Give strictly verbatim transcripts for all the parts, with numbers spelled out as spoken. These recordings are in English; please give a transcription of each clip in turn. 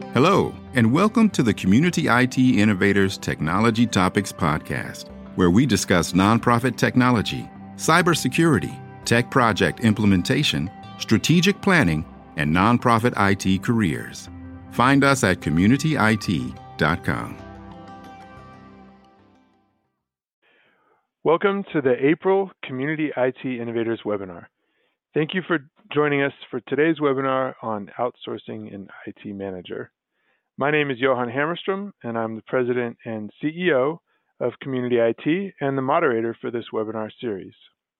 Hello, and welcome to the Community I T Innovators Technology Topics Podcast, where we discuss nonprofit technology, cybersecurity, tech project implementation, strategic planning, and nonprofit I T careers. Find us at community I T dot com. Welcome to the April Community I T Innovators webinar. Thank you for joining us for today's webinar on outsourcing an I T manager. My name is Johan Hammerstrom, and I'm the President and C E O of Community I T and the moderator for this webinar series.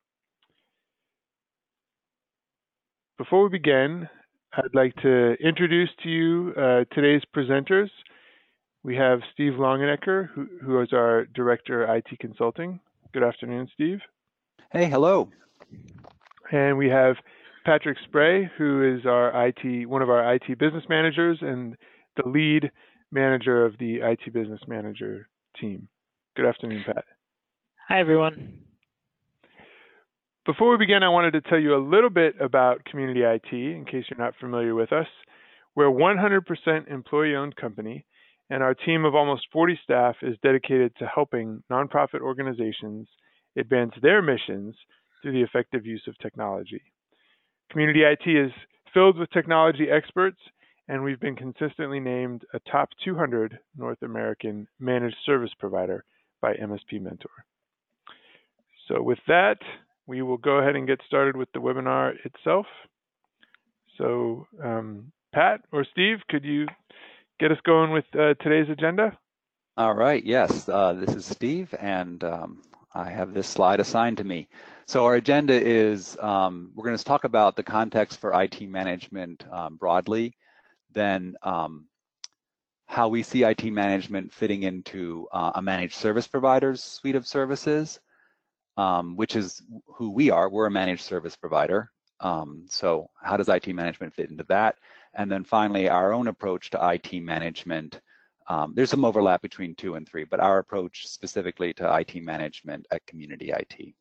Before we begin, I'd like to introduce to you uh, today's presenters. We have Steve Longenecker, who, who is our Director of I T Consulting. Good afternoon, Steve. Hey, hello. And we have Patrick Spray, who is our I T, one of our I T business managers and the lead manager of the I T business manager team. Good afternoon, Pat. Hi, everyone. Before we begin, I wanted to tell you a little bit about Community I T, in case you're not familiar with us. We're a one hundred percent employee-owned company, and our team of almost forty staff is dedicated to helping nonprofit organizations advance their missions through the effective use of technology. Community I T is filled with technology experts, and we've been consistently named a top two hundred North American managed service provider by M S P Mentor. So with that, we will go ahead and get started with the webinar itself. So um, Pat or Steve, could you get us going with uh, today's agenda? All right, yes, uh, this is Steve, and um, I have this slide assigned to me. So our agenda is, um, we're going to talk about the context for I T management um, broadly, then um, how we see I T management fitting into uh, a managed service provider's suite of services, um, which is who we are. We're a managed service provider. Um, so how does I T management fit into that? And then finally, our own approach to I T management. Um, there's some overlap between two and three, but our approach specifically to I T management at Community I T.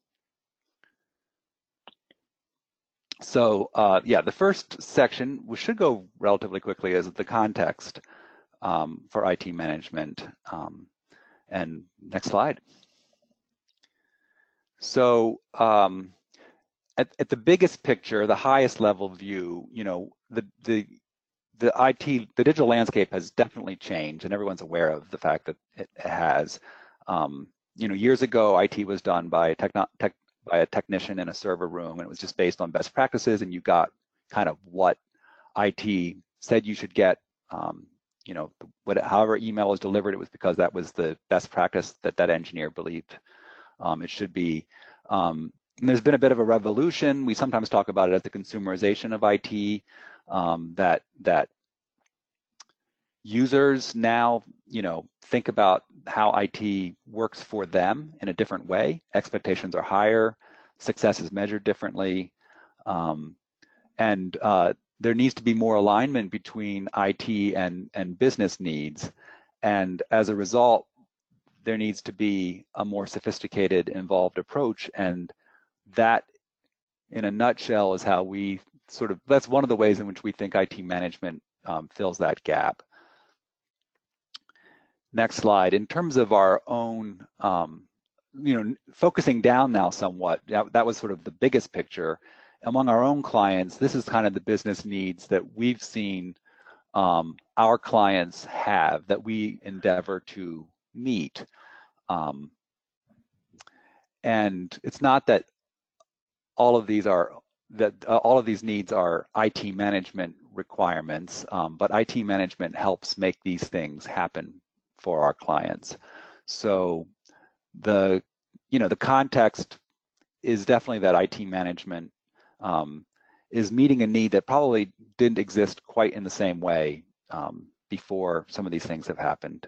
So uh, yeah, the first section, we should go relatively quickly, is the context um, for I T management. Um, and next slide. So um, at, at the biggest picture, the highest level view, you know, the, the, the I T, the digital landscape has definitely changed, and everyone's aware of the fact that it has. Um, you know, years ago, I T was done by techno tech, by a technician in a server room, and it was just based on best practices, and you got kind of what I T said you should get. Um, you know, what, however email was delivered, it was because that was the best practice that that engineer believed um, it should be. Um, and there's been a bit of a revolution. We sometimes talk about it as the consumerization of I T, um, that that users now, you know, think about how I T works for them in a different way. Expectations are higher, success is measured differently, um, and uh, there needs to be more alignment between I T and, and business needs. And as a result, there needs to be a more sophisticated, involved approach. And that, in a nutshell, is how we sort of, that's one of the ways in which we think I T management um, fills that gap. Next slide. In terms of our own, um, you know, focusing down now somewhat, that, that was sort of the biggest picture. Among our own clients, this is kind of the business needs that we've seen um, our clients have that we endeavor to meet. Um, and it's not that all of these are, that uh, all of these needs are I T management requirements, um, but I T management helps make these things happen for our clients. So the, you know, the context is definitely that I T management um, is meeting a need that probably didn't exist quite in the same way um, before some of these things have happened.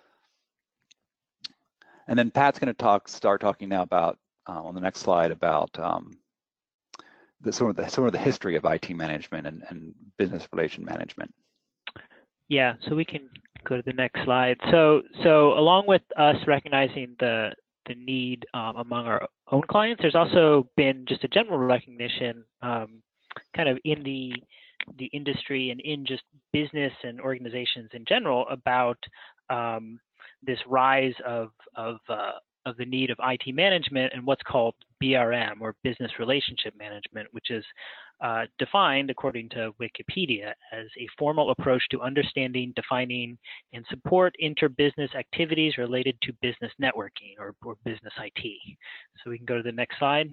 And then Pat's going to talk, start talking now about uh, on the next slide about um, the sort of the sort of the history of I T management and, and business relation management. Yeah, so we can go to the next slide. So, so along with us recognizing the the need um, among our own clients, there's also been just a general recognition, um, kind of in the the industry and in just business and organizations in general about um, this rise of of uh, of the need of I T management and what's called B R M, or business relationship management, which is uh, defined according to Wikipedia as a formal approach to understanding, defining, and support inter-business activities related to business networking, or, or business I T. So we can go to the next slide.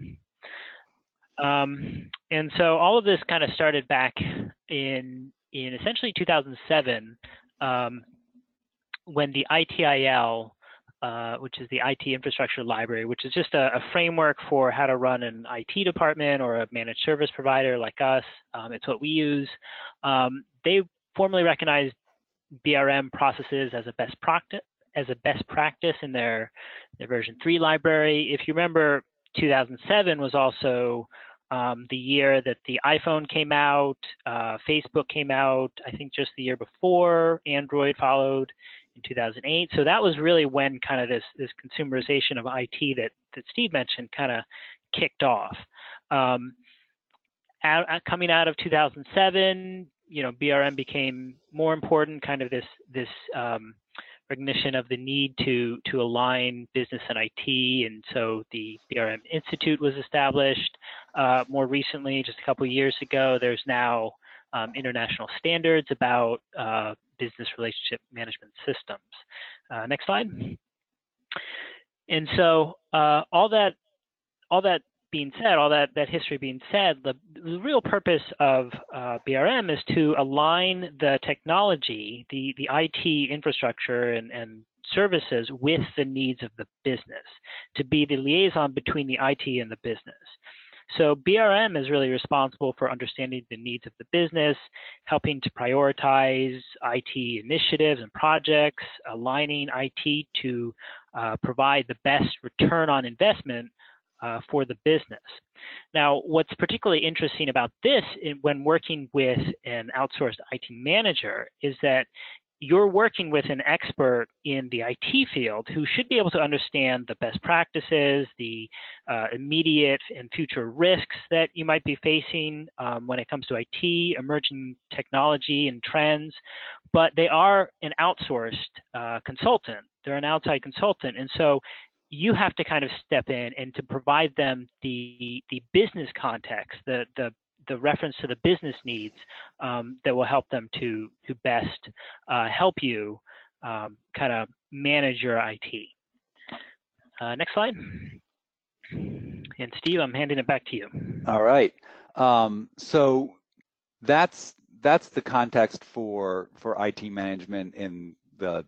Um, and so all of this kind of started back in in essentially two thousand seven, um, when the I T I L, uh, which is the I T Infrastructure Library, which is just a, a framework for how to run an I T department or a managed service provider like us. Um, it's what we use. Um, they formally recognized B R M processes as a best practice as a best practice in their their version three library. If you remember, two thousand seven was also um, the year that the iPhone came out, uh, Facebook came out, I think just the year before, Android followed in two thousand eight. So that was really when kind of this, this consumerization of I T that, that Steve mentioned kind of kicked off. Um, out, coming out of two thousand seven, you know, B R M became more important, kind of this, this um, recognition of the need to to align business and I T, and so the B R M Institute was established. Uh, more recently, just a couple of years ago, there's now um, international standards about uh, business relationship management systems. Uh, next slide. And so uh, all that all that being said, all that, that history being said, the, the real purpose of uh, B R M is to align the technology, the, the I T infrastructure and, and services with the needs of the business, to be the liaison between the I T and the business. So B R M is really responsible for understanding the needs of the business, helping to prioritize I T initiatives and projects, aligning I T to uh, provide the best return on investment Uh, for the business. Now, what's particularly interesting about this in, when working with an outsourced I T manager is that you're working with an expert in the I T field who should be able to understand the best practices, the uh, immediate and future risks that you might be facing um, when it comes to I T, emerging technology and trends, but they are an outsourced uh, consultant. They're an outside consultant, and so you have to kind of step in and to provide them the the business context, the the the reference to the business needs um, that will help them to to best uh, help you um, kind of manage your I T. Uh, next slide. And Steve, I'm handing it back to you. All right. Um, so that's that's the context for for I T management in the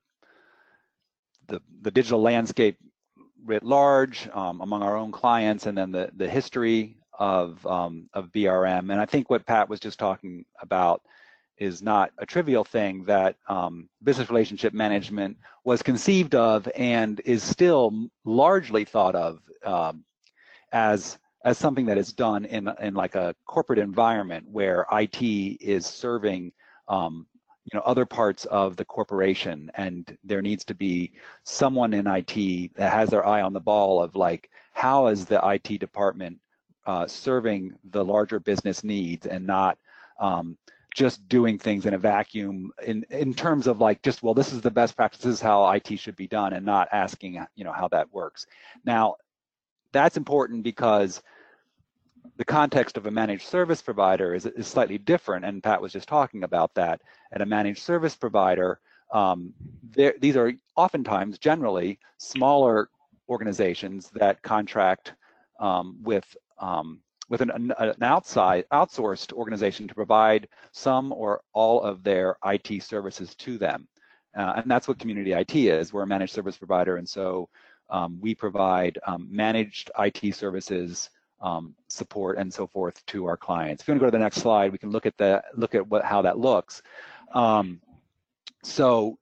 the the digital landscape writ large, um, among our own clients, and then the, the history of, um, of B R M. And I think what Pat was just talking about is not a trivial thing, that um, business relationship management was conceived of and is still largely thought of um, as, as something that is done in, in like a corporate environment where I T is serving um, you know, other parts of the corporation, and there needs to be someone in I T that has their eye on the ball of like, how is the I T department uh, serving the larger business needs, and not um, just doing things in a vacuum in, in terms of like, just, well, this is the best practice, this is how I T should be done, and not asking, you know, how that works. Now, that's important because the context of a managed service provider is, is slightly different, and Pat was just talking about that. At a managed service provider, um, these are oftentimes, generally, smaller organizations that contract um, with um, with an, an outside outsourced organization to provide some or all of their I T services to them, uh, and that's what Community I T is. We're a managed service provider, and so um, we provide um, managed I T services, Um, support, and so forth to our clients. If you want to go to the next slide, we can look at the look at what how that looks. Um, so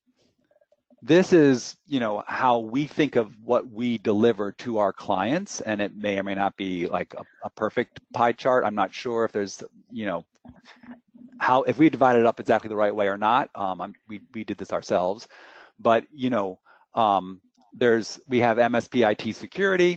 this is, you know, how we think of what we deliver to our clients, and it may or may not be like a, a perfect pie chart. I'm not sure if there's, you know, how if we divide it up exactly the right way or not. Um, I'm, we we did this ourselves, but you know, um, there's we have M S P I T security.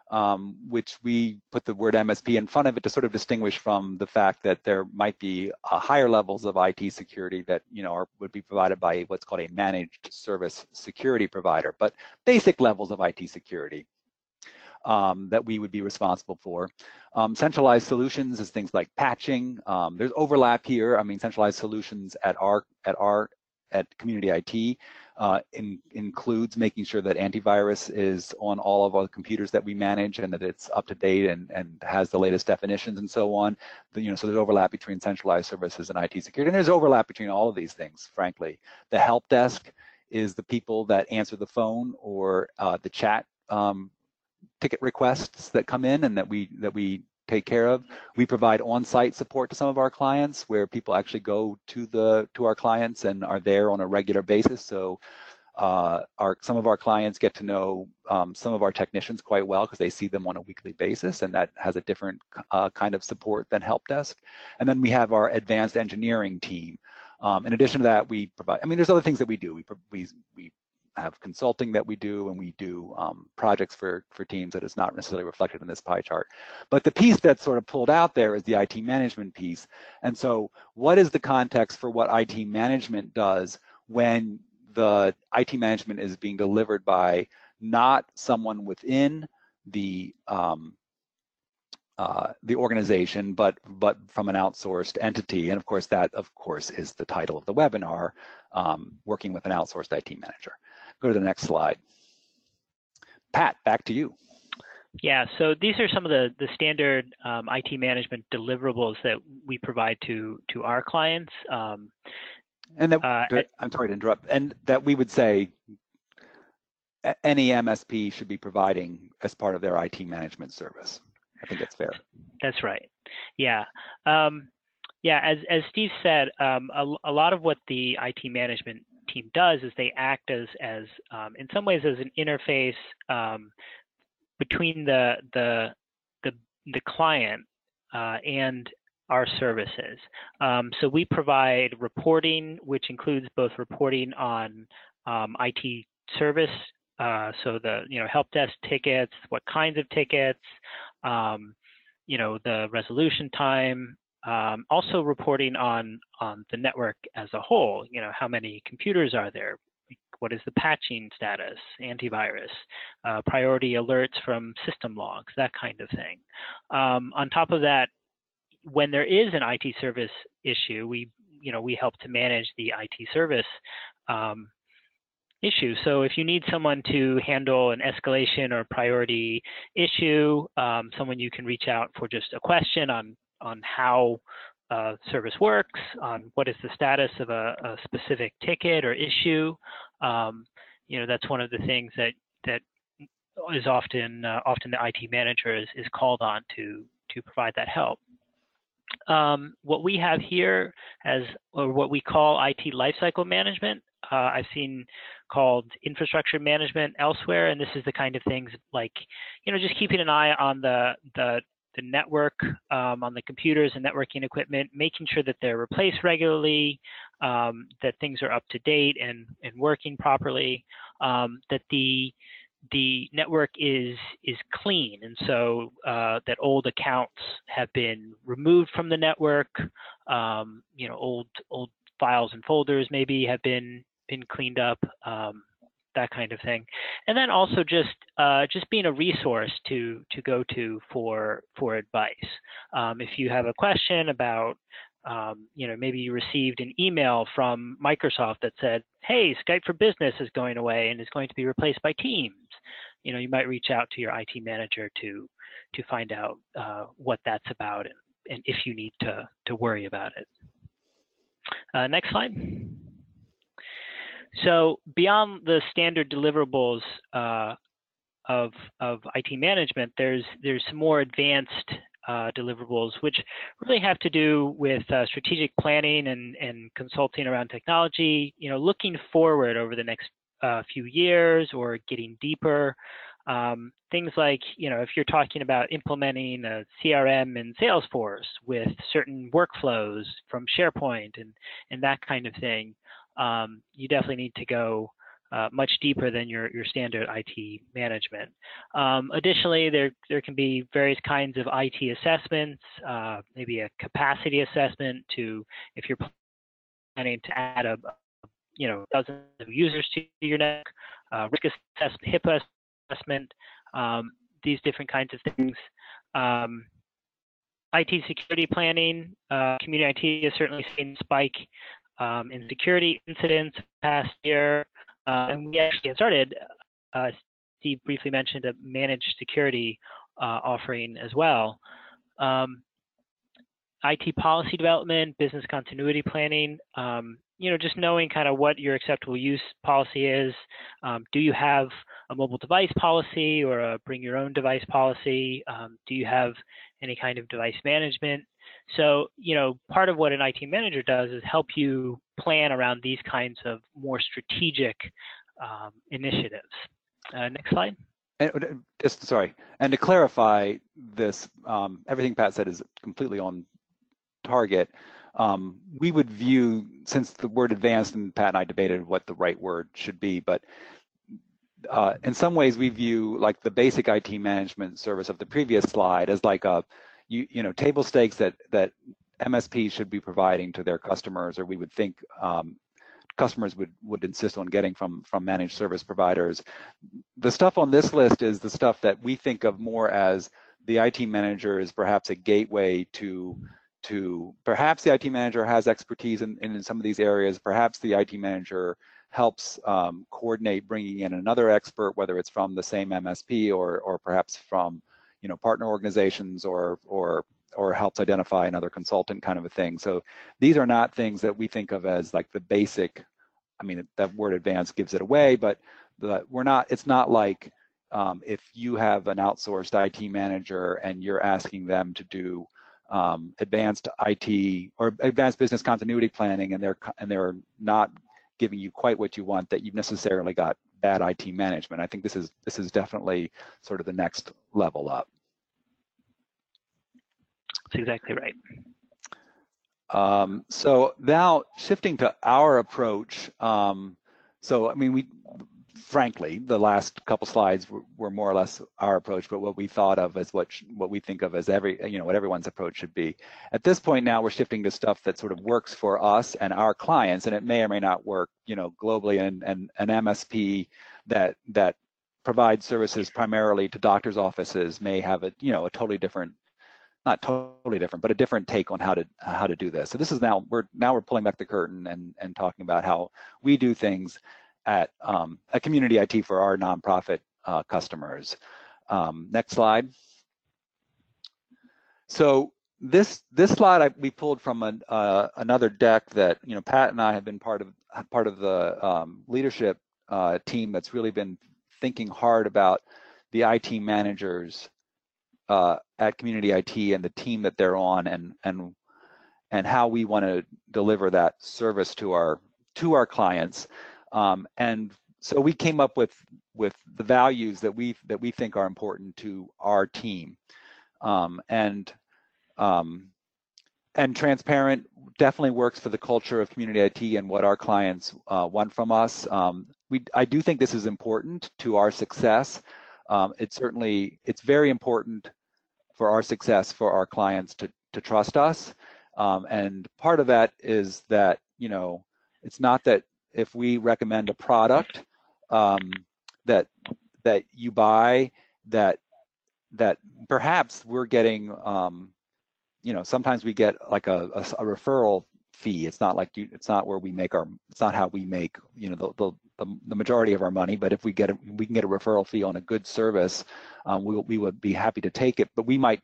um, which we put the word M S P in front of it to sort of distinguish from the fact that there might be uh, higher levels of I T security that, you know, are, would be provided by what's called a managed service security provider, but basic levels of I T security um, that we would be responsible for. Um, centralized solutions is things like patching. Um, there's overlap here. I mean, centralized solutions at our at our at Community I T uh, in, includes making sure that antivirus is on all of our computers that we manage and that it's up to date and, and has the latest definitions and so on. The, you know, so there's overlap between centralized services and I T security, and there's overlap between all of these things, frankly. The help desk is the people that answer the phone or uh, the chat um, ticket requests that come in and that we that we take care of. We provide on-site support to some of our clients where people actually go to the to our clients and are there on a regular basis. So uh, our some of our clients get to know um, some of our technicians quite well because they see them on a weekly basis, and that has a different uh, kind of support than help desk. And then we have our advanced engineering team. Um, in addition to that, we provide. I mean, there's other things that we do. We we we have consulting that we do, and we do um, projects for, for teams that is not necessarily reflected in this pie chart. But the piece that's sort of pulled out there is the I T management piece. And so what is the context for what I T management does when the I T management is being delivered by not someone within the um, uh, the organization, but but from an outsourced entity? And of course, that of course is the title of the webinar, um, working with an outsourced I T manager. Go to the next slide. Pat, back to you. Yeah, so these are some of the, the standard um, I T management deliverables that we provide to, to our clients. Um, and that, uh, I'm sorry to interrupt, and that we would say any M S P should be providing as part of their I T management service. I think that's fair. That's right. Yeah. Um, yeah, as, as Steve said, um, a, a lot of what the I T management team does is they act as, as um, in some ways, as an interface um, between the, the, the, the client uh, and our services. Um, so we provide reporting, which includes both reporting on um, I T service, uh, so the, you know, help desk tickets, what kinds of tickets, um, you know, the resolution time, um, also reporting on, on the network as a whole, you know, how many computers are there, what is the patching status, antivirus, uh, priority alerts from system logs, that kind of thing. Um, on top of that, when there is an I T service issue, we, you know, we help to manage the I T service um, issue. So if you need someone to handle an escalation or priority issue, um, someone you can reach out for just a question on, on how uh, service works, on what is the status of a, a specific ticket or issue, um, you know, that's one of the things that, that is often, uh, often the I T manager is, is called on to, to provide that help. Um, what we have here as, or what we call I T lifecycle management, uh, I've seen called infrastructure management elsewhere, and this is the kind of things like, you know, just keeping an eye on the the, the network, um, on the computers and networking equipment, making sure that they're replaced regularly, um, that things are up to date and and working properly, um, that the the network is is clean, and so uh, that old accounts have been removed from the network. Um, you know, old old files and folders maybe have been been cleaned up, um, that kind of thing. And then also just uh, just being a resource to to go to for for advice. Um, if you have a question about, um, you know, maybe you received an email from Microsoft that said, hey, Skype for Business is going away and is going to be replaced by Teams. You know, you might reach out to your I T manager to to find out uh, what that's about and, and if you need to, to worry about it. Uh, next slide. So beyond the standard deliverables uh, of, of I T management, there's, there's some more advanced uh, deliverables, which really have to do with uh, strategic planning and, and consulting around technology, you know, looking forward over the next uh, few years or getting deeper. Um, things like, you know, if you're talking about implementing a C R M in Salesforce with certain workflows from SharePoint and, and that kind of thing, um, you definitely need to go uh, much deeper than your, your standard I T management. Um, additionally, there, there can be various kinds of I T assessments, uh, maybe a capacity assessment to, if you're planning to add a, you know, dozens of users to your network, uh, risk assessment, HIPAA assessment, um, these different kinds of things. Um, I T security planning, uh, community I T has certainly seen a spike um, in security incidents past year, uh, and we actually had started, uh, Steve briefly mentioned a managed security uh, offering as well. Um, I T policy development, business continuity planning, um, you know, just knowing kind of what your acceptable use policy is. Um, do you have a mobile device policy or a bring your own device policy? Um, do you have any kind of device management? So, you know, part of what an I T manager does is help you plan around these kinds of more strategic um, initiatives. Uh, next slide. And just sorry, and to clarify this, um, everything Pat said is completely on target. Um, we would view, since the word advanced, and Pat and I debated what the right word should be, but uh, in some ways we view like the basic I T management service of the previous slide as like a, you, you know, table stakes that, that M S Ps should be providing to their customers, or we would think um, customers would, would insist on getting from, from managed service providers. The stuff on this list is the stuff that we think of more as the I T manager is perhaps a gateway to to perhaps the I T manager has expertise in, in some of these areas. Perhaps the I T manager helps um, coordinate bringing in another expert, whether it's from the same M S P or, or perhaps from, you know, partner organizations, or, or, or helps identify another consultant, kind of a thing. So these are not things that we think of as like the basic, I mean, that word advanced gives it away, but the, we're not, it's not like um, if you have an outsourced I T manager and you're asking them to do um, advanced I T or advanced business continuity planning, and they're and they're not giving you quite what you want, that you've necessarily got bad I T management. I think this is this is definitely sort of the next level up. That's exactly right. Um, so now shifting to our approach. Um, so I mean, we frankly, the last couple slides were, were more or less our approach, but what we thought of as what what we think of as every, you know, what everyone's approach should be. At this point now, we're shifting to stuff that sort of works for us and our clients, and it may or may not work, you know, globally. And, and an M S P that that provides services primarily to doctors' offices may have a, you know, a totally different, not totally different, but a different take on how to how to do this. So this is now we're now we're pulling back the curtain and and talking about how we do things at um, a community I T for our nonprofit uh, customers. Um, next slide. So this this slide I, we pulled from an, uh, another deck that, you know, Pat and I have been part of part of the um, leadership uh, team that's really been thinking hard about the I T managers uh, at community I T and the team that they're on, and and and how we want to deliver that service to our to our clients. Um, and so we came up with with the values that we that we think are important to our team, um, and um, and transparent definitely works for the culture of community I T and what our clients uh, want from us. Um, we I do think this is important to our success. Um, it's certainly it's very important for our success for our clients to to trust us, um, and part of that is that, you know, it's not that if we recommend a product um, that that you buy, that that perhaps we're getting, um, you know, sometimes we get like a, a, a referral fee. It's not like you, it's not where we make our, it's not how we make, you know, the the, the majority of our money. But if we get a, we can get a referral fee on a good service, um, we we would be happy to take it. But we might.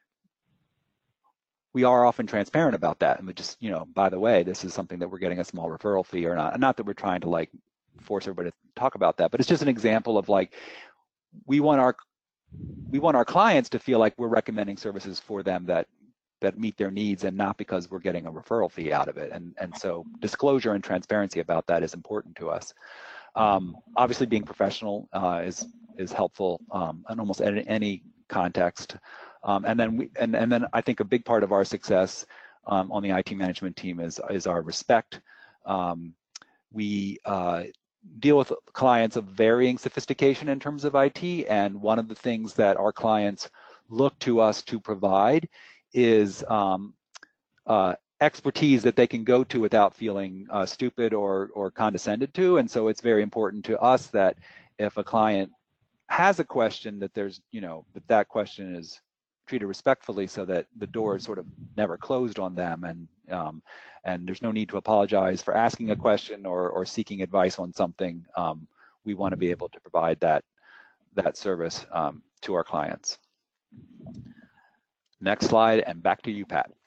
We are often transparent about that, and we just, you know, by the way, this is something that we're getting a small referral fee or not. And not that we're trying to like force everybody to talk about that, but it's just an example of like, we want our we want our clients to feel like we're recommending services for them that that meet their needs, and not because we're getting a referral fee out of it. And and so disclosure and transparency about that is important to us. Um, obviously, being professional uh, is is helpful um, in almost any, any context. Um, and then we, and, and then I think a big part of our success um, on the I T management team is is our respect. Um, we uh, deal with clients of varying sophistication in terms of I T, and one of the things that our clients look to us to provide is um, uh, expertise that they can go to without feeling uh, stupid or, or condescended to. And so it's very important to us that if a client has a question, that there's, you know, that that question is treated respectfully so that the door is sort of never closed on them, and um, and there's no need to apologize for asking a question or, or seeking advice on something. Um, we want to be able to provide that that service um, to our clients. Next slide, and back to you, Pat.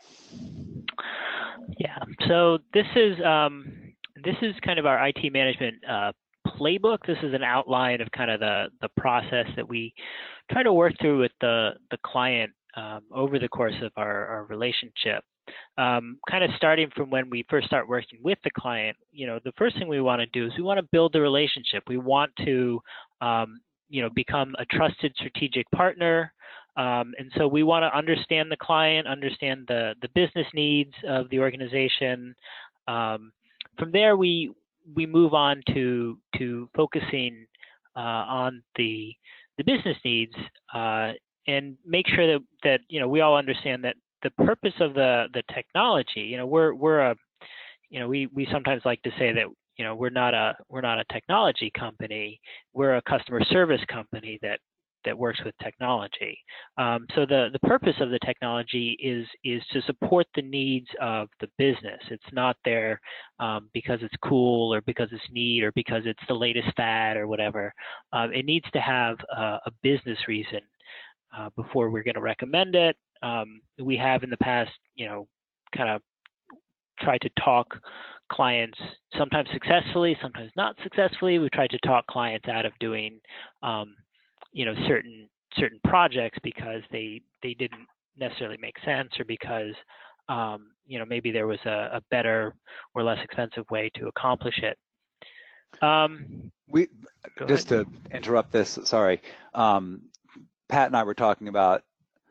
Yeah, so this is um, this is kind of our I T management uh, playbook. This is an outline of kind of the the process that we try to work through with the the client um, over the course of our, our relationship. Um, kind of starting from when we first start working with the client, you know, the first thing we want to do is we want to build the relationship. We want to, um, you know, become a trusted strategic partner. Um, and so we want to understand the client, understand the, the business needs of the organization. Um, from there, we we move on to to focusing uh, on the the business needs uh, and make sure that that you know we all understand that the purpose of the the technology. You know, we're we're a you know we we sometimes like to say that you know we're not a we're not a technology company. We're a customer service company that that works with technology. Um, so the, the purpose of the technology is is to support the needs of the business. It's not there um, because it's cool or because it's neat or because it's the latest fad or whatever. Um, it needs to have a, a business reason uh, before we're going to recommend it. Um, we have in the past, you know, kind of tried to talk clients, sometimes successfully, sometimes not successfully. We tried to talk clients out of doing um, you know, certain certain projects because they they didn't necessarily make sense, or because um, you know maybe there was a, a better or less expensive way to accomplish it. Um, we just ahead. to interrupt this, sorry. Um, Pat and I were talking about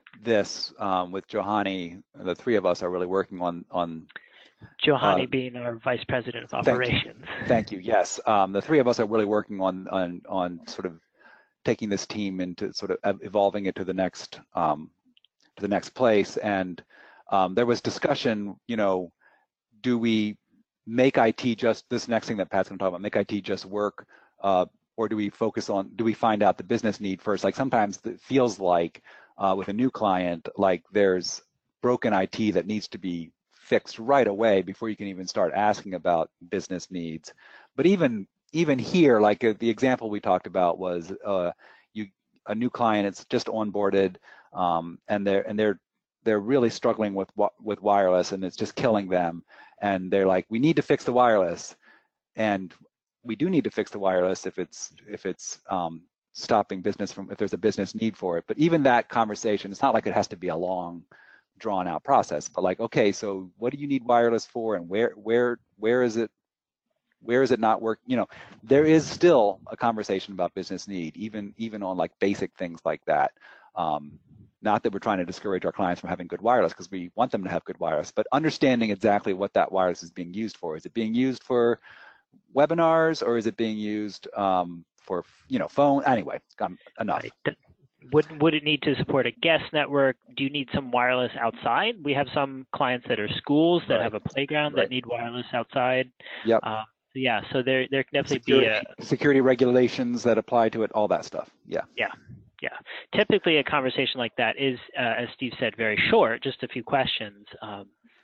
this um, with Johanny. The three of us are really working on on. Johanny uh, being our vice president of operations. Thank you. Thank you. Yes, um, the three of us are really working on on on sort of taking this team into sort of evolving it to the next um, to the next place. And um, there was discussion, you know, do we make I T just, this next thing that Pat's gonna talk about, make I T just work, uh, or do we focus on, do we find out the business need first? Like sometimes it feels like uh, with a new client, like there's broken I T that needs to be fixed right away before you can even start asking about business needs. But even even here, like uh, the example we talked about was uh, you a new client, it's just onboarded, um, and they're and they're they're really struggling with with wireless, and it's just killing them. And they're like, we need to fix the wireless, and we do need to fix the wireless if it's if it's um, stopping business from, if there's a business need for it. But even that conversation, it's not like it has to be a long, drawn out process. But like, okay, so what do you need wireless for, and where where where is it? Where is it not work? You know, there is still a conversation about business need, even even on like basic things like that. Um, not that we're trying to discourage our clients from having good wireless, because we want them to have good wireless, but understanding exactly what that wireless is being used for. Is it being used for webinars, or is it being used um, for, you know, phone? Anyway, um, enough. Right. Would, would it need to support a guest network? Do you need some wireless outside? We have some clients that are schools that right. have a playground right. that need wireless outside. Yep. Uh, yeah, so there there can definitely security, be a security regulations that apply to it, all that stuff. Yeah. Yeah, yeah. Typically, a conversation like that is, uh, as Steve said, very short, just a few questions. Um,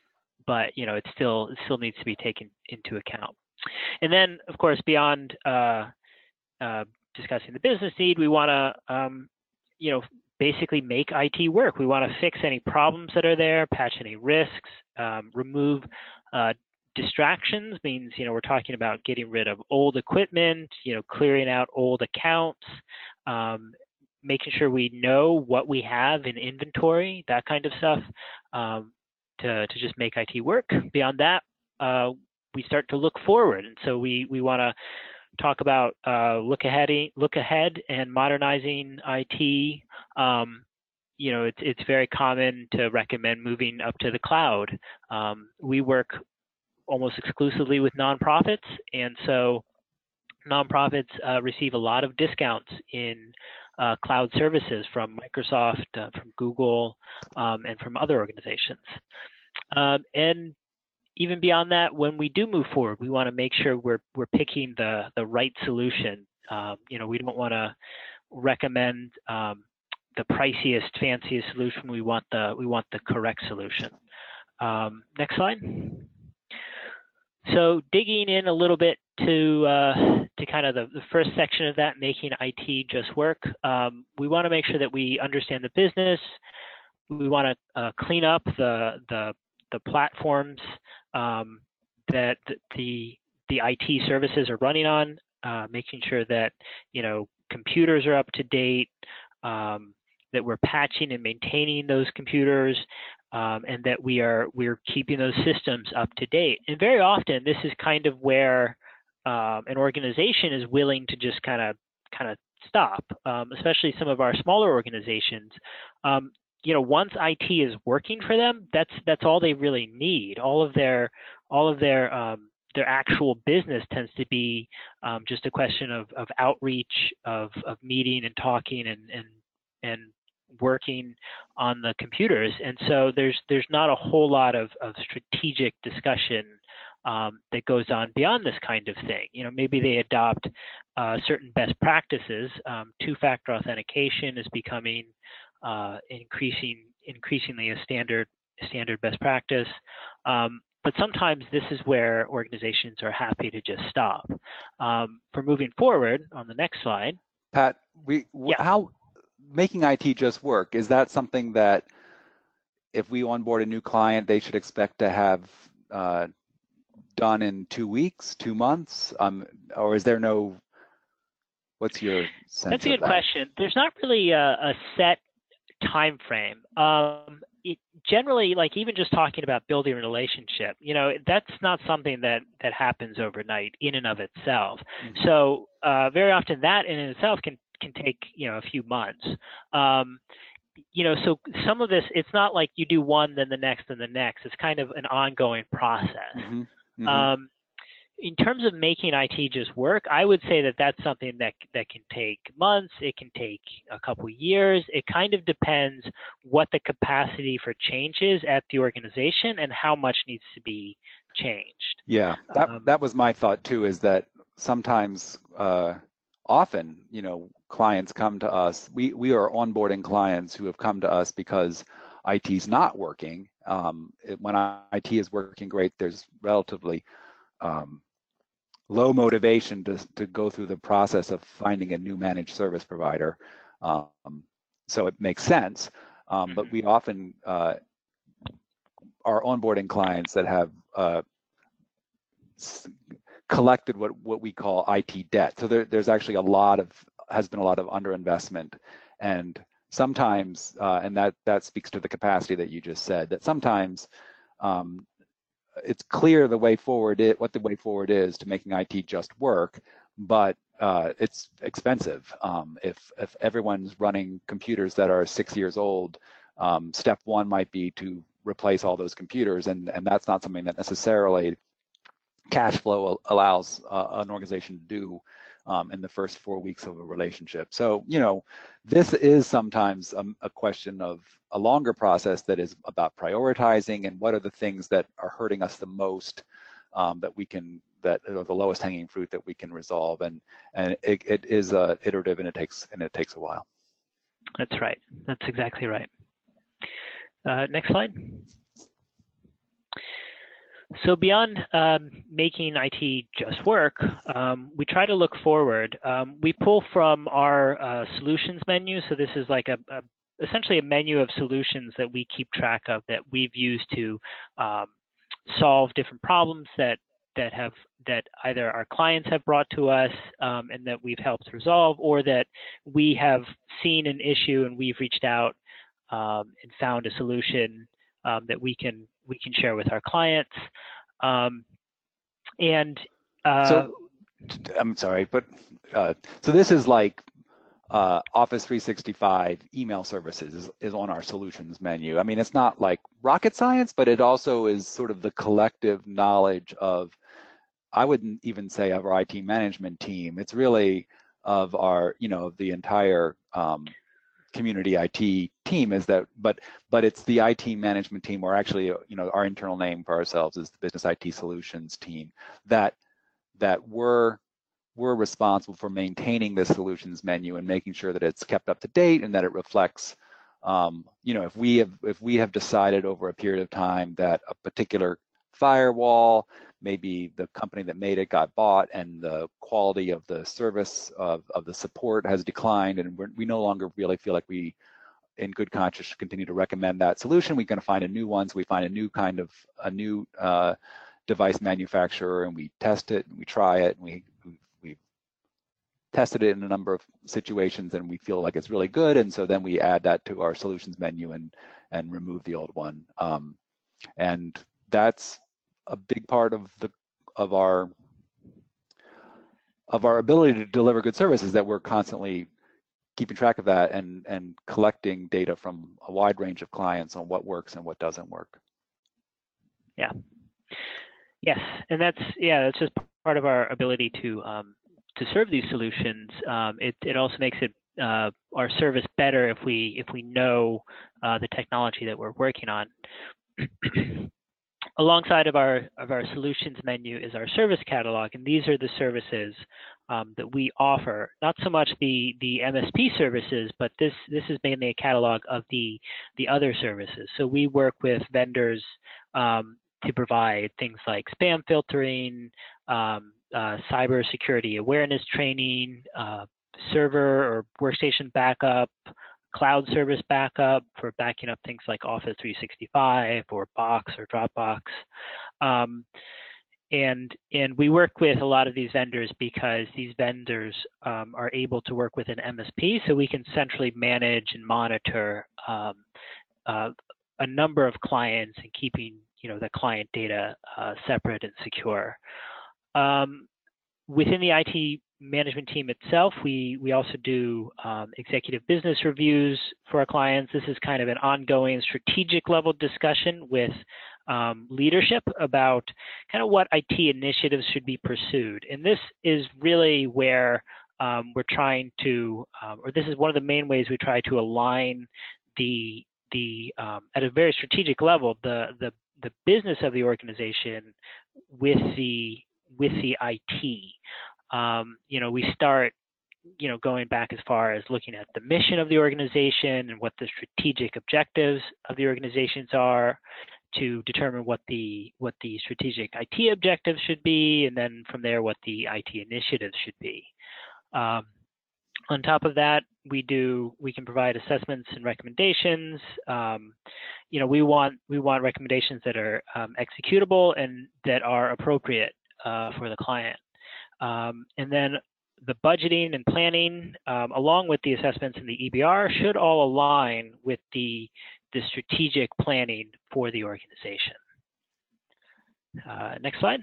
but you know, it still it still needs to be taken into account. And then, of course, beyond uh, uh, discussing the business need, we want to um, you know basically make I T work. We want to fix any problems that are there, patch any risks, um, remove uh, distractions. Means, you know, we're talking about getting rid of old equipment, you know, clearing out old accounts, um, making sure we know what we have in inventory, that kind of stuff, um, to, to just make I T work. Beyond that, uh, we start to look forward. And so we, we want to talk about uh, look ahead, look ahead and modernizing I T. Um, you know, it's, it's very common to recommend moving up to the cloud. Um, we work almost exclusively with nonprofits, and so nonprofits uh, receive a lot of discounts in uh, cloud services from Microsoft, uh, from Google, um, and from other organizations. Um, and even beyond that, when we do move forward, we want to make sure we're we're picking the the right solution. Um, you know, we don't want to recommend um, the priciest, fanciest solution. We want the we want the correct solution. Um, next slide. So digging in a little bit to uh, to kind of the, the first section of that, making I T just work. Um, we want to make sure that we understand the business. We want to uh, clean up the the the platforms um, that the the I T services are running on, uh, making sure that you know computers are up to date, um, that we're patching and maintaining those computers, um, and that we are we're keeping those systems up to date. And very often, this is kind of where um, an organization is willing to just kind of kind of stop, um, especially some of our smaller organizations. Um, you know, once I T is working for them, that's that's all they really need. All of their all of their um, their actual business tends to be um, just a question of of outreach, of of meeting and talking and and and working on the computers. And so there's there's not a whole lot of of strategic discussion um, that goes on beyond this kind of thing. You know, maybe they adopt uh, certain best practices. Um, two-factor authentication is becoming Uh, increasing, increasingly a standard, standard best practice. Um, but sometimes this is where organizations are happy to just stop. Um, for moving forward, on the next slide. Pat, we yeah. how making I T just work, is that something that if we onboard a new client, they should expect to have uh, done in two weeks, two months, um, or is there no? What's your sense? That's a good of that? question. There's not really a, a set time frame. Um, it generally, like even just talking about building a relationship, you know, that's not something that that happens overnight in and of itself. Mm-hmm. So uh, very often that in and itself can can take you know a few months. Um, you know, so some of this, it's not like you do one, then the next, and the next. It's kind of an ongoing process. Mm-hmm. Mm-hmm. Um, in terms of making I T just work, I would say that that's something that that can take months. It can take a couple years. It kind of depends what the capacity for change is at the organization and how much needs to be changed. Yeah, that um, that was my thought too. Is that sometimes, uh, often, you know, clients come to us. We we are onboarding clients who have come to us because I T is not working. Um, it, when I T is working great, there's relatively Um, low motivation to, to go through the process of finding a new managed service provider. Um, so it makes sense, um, but we often uh, are onboarding clients that have uh, collected what, what we call I T debt. So there, there's actually a lot of, has been a lot of underinvestment. And sometimes, uh, and that, that speaks to the capacity that you just said, that sometimes um, it's clear the way forward, it, what the way forward is to making I T just work, but uh, it's expensive. Um, if if everyone's running computers that are six years old, um, step one might be to replace all those computers, and and that's not something that necessarily cash flow allows uh, an organization to do um, in the first four weeks of a relationship. So, you know, this is sometimes a, a question of a longer process that is about prioritizing and what are the things that are hurting us the most um, that we can, that are the lowest hanging fruit that we can resolve. And and it, it is uh, iterative and it takes and it takes a while. That's right. That's exactly right. Uh, next slide. So beyond um, making I T just work, um, we try to look forward. Um, we pull from our uh, solutions menu. So this is like a, a essentially a menu of solutions that we keep track of that we've used to um, solve different problems that that have that either our clients have brought to us um, and that we've helped resolve, or that we have seen an issue and we've reached out um, and found a solution um, that we can we can share with our clients. Um, and uh, so, I'm sorry, but uh, so this is like uh, Office three sixty-five email services is, is on our solutions menu. I mean, it's not like rocket science, but it also is sort of the collective knowledge of I wouldn't even say of our I T management team. It's really of our, you know, the entire um, community I T team is that, but but it's the I T management team, or actually, you know, our internal name for ourselves is the Business I T Solutions team, that that we're we're responsible for maintaining the solutions menu and making sure that it's kept up to date and that it reflects, um, you know, if we have if we have decided over a period of time that a particular firewall, maybe the company that made it got bought and the quality of the service of, of the support has declined, and we're, we no longer really feel like we, in good conscience, should continue to recommend that solution. We're going to find a new one, so we find a new kind of, a new uh, device manufacturer, and we test it, and we try it, and we, we, we've tested it in a number of situations, and we feel like it's really good, and so then we add that to our solutions menu and, and remove the old one. Um, and that's a big part of the of our of our ability to deliver good services, that we're constantly keeping track of that and and collecting data from a wide range of clients on what works and what doesn't work. Yeah. Yes, and that's yeah, that's just part of our ability to um, to serve these solutions. Um, it it also makes it uh, our service better if we if we know uh, the technology that we're working on. Alongside of our of our solutions menu is our service catalog, and these are the services um, that we offer. Not so much the the M S P services, but this this is mainly a catalog of the the other services. So we work with vendors um, to provide things like spam filtering, um, uh, cyber security awareness training, uh, server or workstation backup, cloud service backup for backing up things like Office three sixty-five or Box or Dropbox. Um, and, and we work with a lot of these vendors because these vendors um, are able to work with an M S P, so we can centrally manage and monitor um, uh, a number of clients and keeping, you know, the client data uh, separate and secure. Um, within the I T management team itself, we we also do um, executive business reviews for our clients. This is kind of an ongoing strategic level discussion with um, leadership about kind of what I T initiatives should be pursued. And this is really where um, we're trying to, um, or this is one of the main ways we try to align the the um, at a very strategic level the the the business of the organization with the with the I T. Um, you know, we start, you know, going back as far as looking at the mission of the organization and what the strategic objectives of the organizations are, to determine what the what the strategic I T objectives should be, and then from there what the I T initiatives should be. Um, on top of that, we do we can provide assessments and recommendations. Um, you know, we want we want recommendations that are um, executable and that are appropriate uh, for the client. Um, and then the budgeting and planning, um, along with the assessments and the E B R, should all align with the, the strategic planning for the organization. Uh, next slide.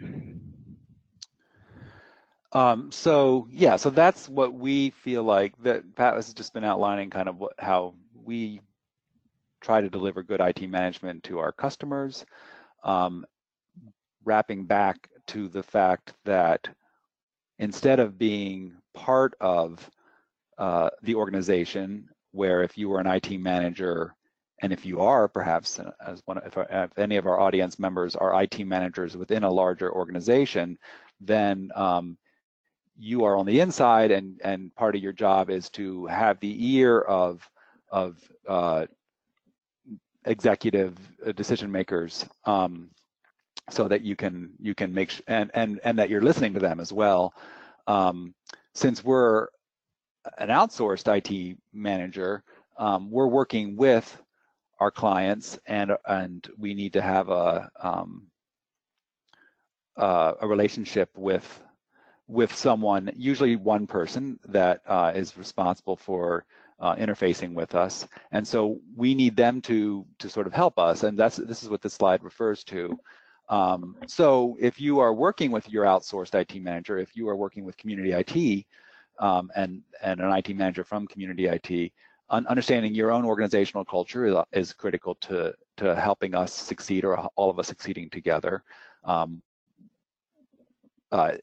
Um, so yeah, so that's what we feel like, that Pat has just been outlining kind of what, how we try to deliver good I T management to our customers, um, wrapping back to the fact that instead of being part of uh, the organization, where if you were an I T manager, and if you are perhaps, as one, if, if any of our audience members are I T managers within a larger organization, then um, you are on the inside, and and part of your job is to have the ear of of uh, executive decision makers, um, so that you can you can make sh and and and that you're listening to them as well. Um, since we're an outsourced I T manager, um, we're working with our clients, and and we need to have a um, uh, a relationship with with someone, usually one person that uh, is responsible for uh, interfacing with us, and so we need them to to sort of help us, and that's this is what this slide refers to. Um, so if you are working with your outsourced I T manager, if you are working with community I T um, and, and an I T manager from community I T, un understanding your own organizational culture is, is critical to, to helping us succeed, or all of us succeeding together. Um, uh,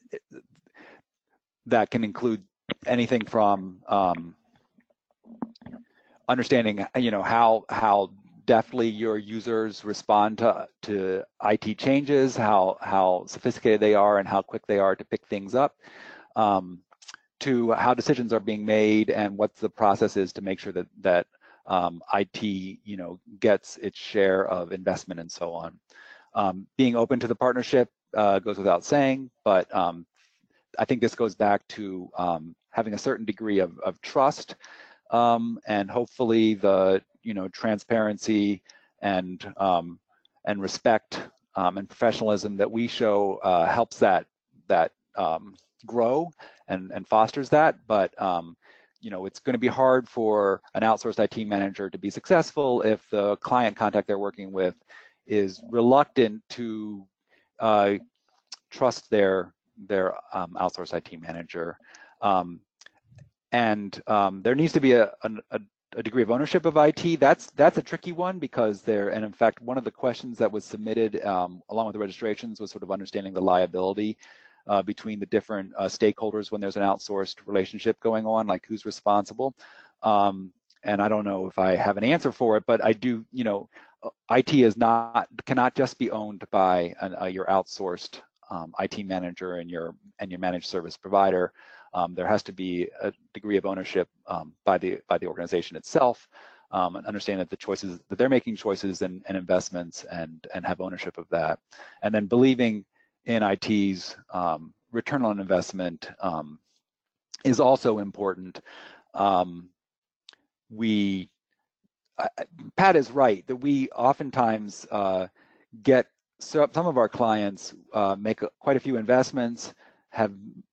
that can include anything from um, understanding, you know, how how deftly your users respond to to I T changes, how how sophisticated they are, and how quick they are to pick things up, um, to how decisions are being made and what the process is to make sure that that um, I T, you know, gets its share of investment and so on. Um, being open to the partnership uh, goes without saying, but um, I think this goes back to um, having a certain degree of, of trust, um, and hopefully the you know transparency and um, and respect um, and professionalism that we show uh, helps that that um, grow and and fosters that. But um, you know it's going to be hard for an outsourced I T manager to be successful if the client contact they're working with is reluctant to uh, trust their their um, outsourced I T manager. Um, and um, there needs to be a, a, a degree of ownership of I T. That's that's a tricky one because there, and in fact, one of the questions that was submitted um, along with the registrations was sort of understanding the liability uh, between the different uh, stakeholders when there's an outsourced relationship going on, like who's responsible. Um, and I don't know if I have an answer for it, but I do, you know, I T is not, cannot just be owned by an, uh, your outsourced um, I T manager and your and your managed service provider. Um, there has to be a degree of ownership um, by the by the organization itself, um, and understand that the choices that they're making choices and, and investments and and have ownership of that, and then believing in I T's um, return on investment um, is also important. Um, we I, Pat is right that we oftentimes uh, get so some of our clients uh, make a, quite a few investments, have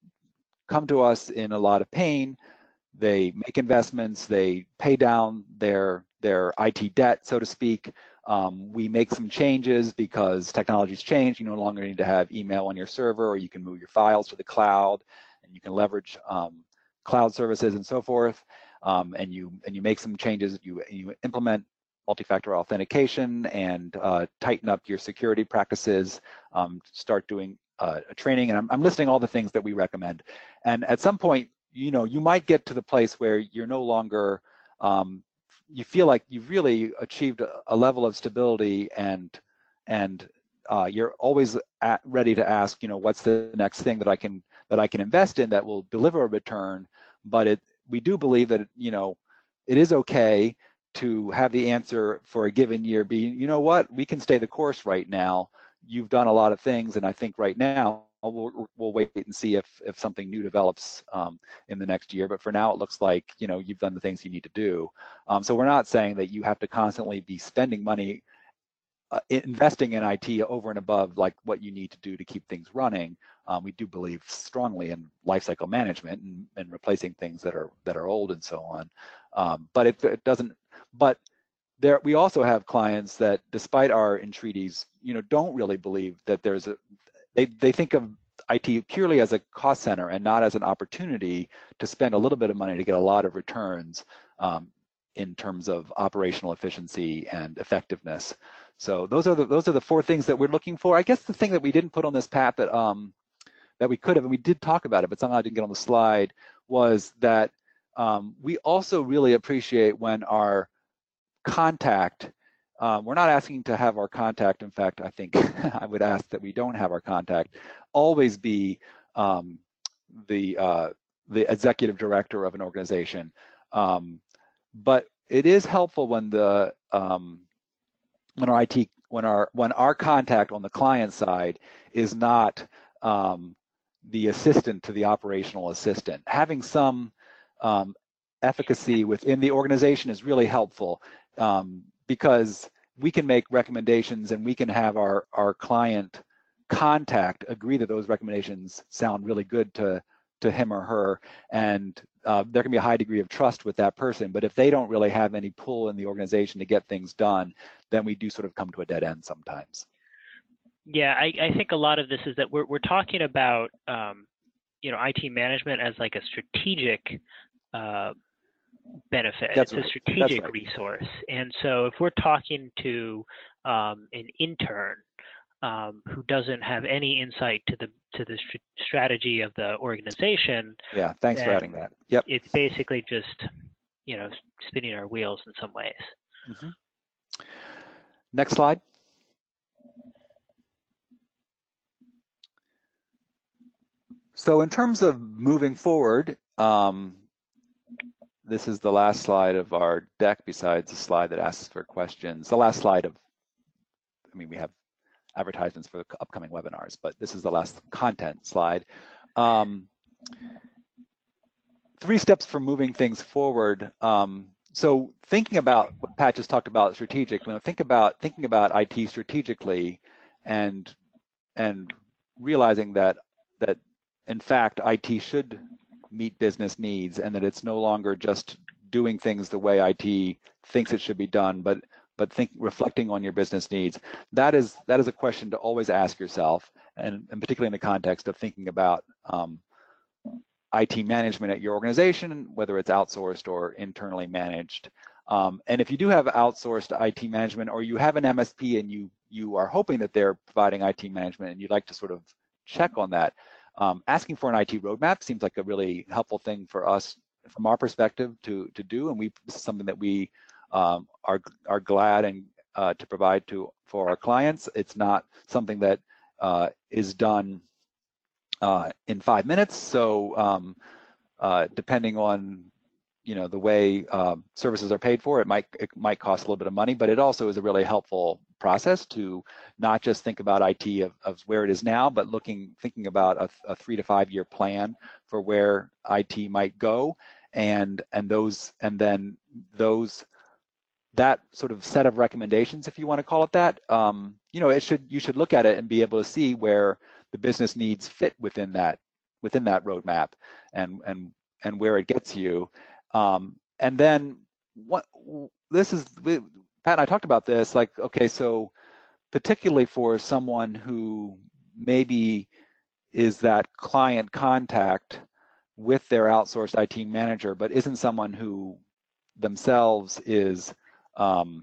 come to us in a lot of pain. They make investments, they pay down their their I T debt, so to speak. Um, we make some changes because technology's changed. You no longer need to have email on your server, or you can move your files to the cloud, and you can leverage um, cloud services and so forth. Um, and you and you make some changes. You you implement multi-factor authentication and uh, tighten up your security practices. Um, start doing uh, a training, and I'm, I'm listing all the things that we recommend. And at some point, you know, you might get to the place where you're no longer, um, you feel like you've really achieved a, a level of stability, and and uh, you're always at, ready to ask, you know, what's the next thing that I can that I can invest in that will deliver a return. But it, we do believe that, you know, it is okay to have the answer for a given year be, you know what, we can stay the course right now. You've done a lot of things, and I think right now we'll, we'll wait and see if if something new develops um, in the next year. But for now, it looks like, you know, you've done the things you need to do. Um, so we're not saying that you have to constantly be spending money uh, investing in I T over and above like what you need to do to keep things running. Um, we do believe strongly in lifecycle management and, and replacing things that are that are old and so on. Um, but it, it doesn't. But there, we also have clients that, despite our entreaties, you know, don't really believe that there's a. They they think of I T purely as a cost center and not as an opportunity to spend a little bit of money to get a lot of returns um, in terms of operational efficiency and effectiveness. So those are the those are the four things that we're looking for. I guess the thing that we didn't put on this path that um that we could have, and we did talk about it, but somehow I didn't get on the slide, was that um, we also really appreciate when our contact, um, we're not asking to have our contact, in fact, I think I would ask that we don't have our contact always be um, the uh, the executive director of an organization. Um, but it is helpful when the um, when our I T when our when our contact on the client side is not um, the assistant to the operational assistant. Having some um, efficacy within the organization is really helpful, um, because we can make recommendations and we can have our our client contact agree that those recommendations sound really good to to him or her, and uh, there can be a high degree of trust with that person. But if they don't really have any pull in the organization to get things done, then we do sort of come to a dead end sometimes. Yeah, I, I think a lot of this is that we're we're talking about um, you know I T management as like a strategic uh, benefit. That's it's right. a strategic right. resource, and so if we're talking to um, an intern um, who doesn't have any insight to the to the st strategy of the organization, Yeah, thanks for adding that. Yep. It's basically just, you know, spinning our wheels in some ways. Mm-hmm. Next slide. So in terms of moving forward, um, this is the last slide of our deck besides the slide that asks for questions. The last slide of, I mean, we have advertisements for the upcoming webinars, but this is the last content slide. Um, three steps for moving things forward. Um, so thinking about what Pat just talked about strategic, you know, think about thinking about I T strategically and and realizing that that in fact I T should meet business needs and that it's no longer just doing things the way I T thinks it should be done, but but think reflecting on your business needs. That is that is a question to always ask yourself, and, and particularly in the context of thinking about um, I T management at your organization, whether it's outsourced or internally managed. Um, and if you do have outsourced I T management, or you have an M S P and you you are hoping that they're providing I T management and you'd like to sort of check on that, um, asking for an I T roadmap seems like a really helpful thing for us from our perspective to to do, and we this is something that we um, are are glad and uh, to provide to for our clients. It's not something that uh, is done uh, in five minutes, so um, uh, depending on you know the way uh, services are paid for, it might it might cost a little bit of money, but it also is a really helpful process to not just think about I T of, of where it is now, but looking thinking about a, a three to five year plan for where I T might go, and and those and then those that sort of set of recommendations, if you want to call it that, um, you know, it should you should look at it and be able to see where the business needs fit within that within that roadmap, and and and where it gets you. Um, and then what this is, Pat and I talked about this, like, okay, so particularly for someone who maybe is that client contact with their outsourced I T manager, but isn't someone who themselves is um,